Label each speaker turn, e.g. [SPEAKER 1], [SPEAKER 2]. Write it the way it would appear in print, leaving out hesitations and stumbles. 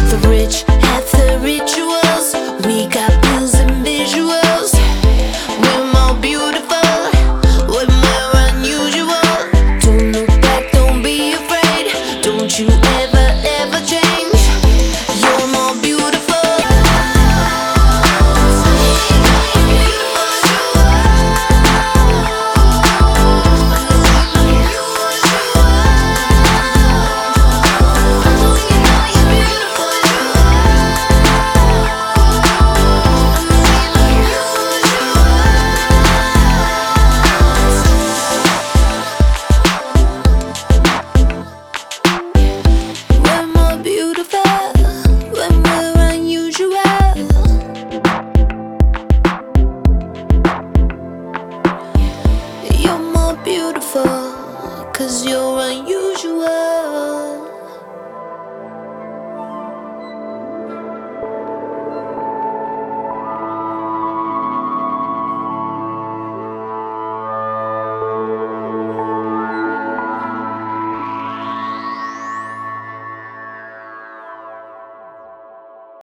[SPEAKER 1] the rich have the rituals. We got bills and visuals. We're more beautiful when we're unusual. Don't look back, don't be afraid. Don't you ever, ever change. You're more beautiful. We're more beautiful when we're unusual. You're more beautiful 'cause you're unusual.